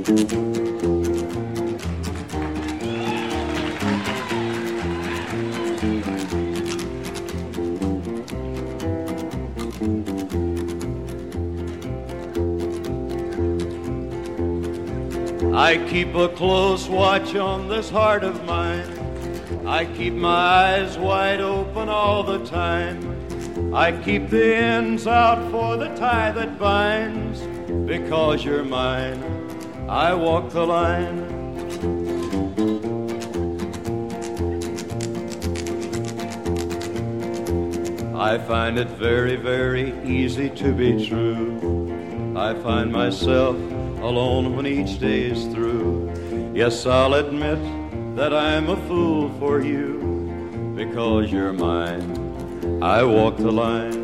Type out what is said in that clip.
I keep a close watch on this heart of mine. I keep my eyes wide open all the time. I keep the ends out for the tie that binds. Because you're mine, I walk the line. I find it very, very easy to be true. I find myself alone when each day is through. Yes, I'll admit that I'm a fool for you. Because you're mine, I walk the line.